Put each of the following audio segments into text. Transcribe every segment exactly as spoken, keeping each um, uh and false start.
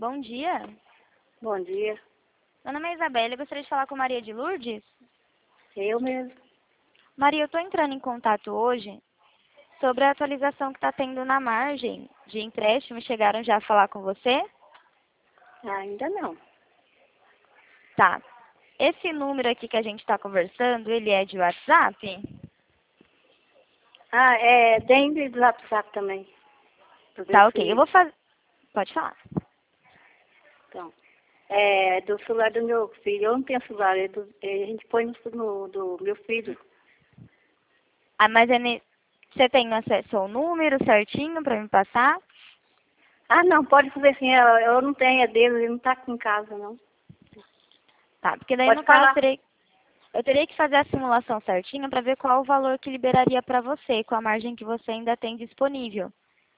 bom dia. Bom dia. Meu nome é Isabela, eu gostaria de falar com Maria de Lourdes. Eu mesmo. Maria, eu estou entrando em contato hoje sobre a atualização que está tendo na margem de empréstimo. Chegaram já a falar com você? Ainda não. Tá. Esse número aqui que a gente está conversando, ele é de WhatsApp? Ah, é dentro do WhatsApp também. Do meu Tá, ok. filho. Eu vou fazer... Pode falar. Então, é do celular do meu filho. Eu não tenho celular, é do, é, a gente põe no, no do meu filho. Ah, mas é ne... você tem acesso ao número certinho para me passar? Ah, não, pode fazer assim, eu, eu não tenho, é dele, ele não está aqui em casa, não. Tá, porque daí Pode no caso falar. terei... eu teria que fazer a simulação certinha para ver qual o valor que liberaria para você, com a margem que você ainda tem disponível.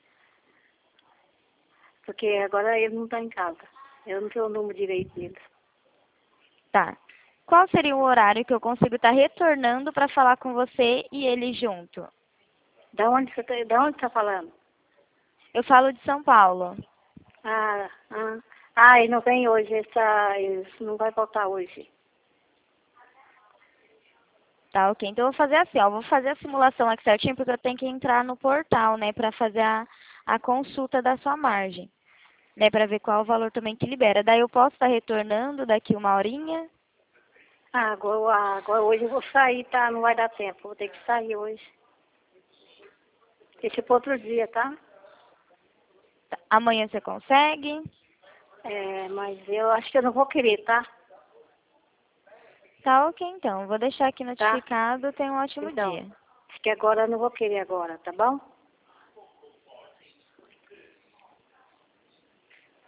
Porque agora ele não está em casa. Eu não tenho o número direito dele. Tá. Qual seria o horário que eu consigo estar retornando para falar com você e ele junto? Da onde você está, da onde está falando? Eu falo de São Paulo. Ah, ah, ah, ele não vem hoje, ele, tá, ele não vai voltar hoje. Tá, ok. Então eu vou fazer assim, ó. Vou fazer a simulação aqui certinho, porque eu tenho que entrar no portal, né, para fazer a, a consulta da sua margem, né, para ver qual o valor também que libera. Daí eu posso estar retornando daqui uma horinha? Ah, agora, agora hoje eu vou sair, tá? Não vai dar tempo, vou ter que sair hoje. Deixa para outro dia, tá? Tá. Amanhã você consegue? É, mas eu acho que eu não vou querer, tá? Tá, ok, então. Vou deixar aqui Tá? notificado. Tenha um ótimo Então, dia. acho que agora eu não vou querer agora, tá bom?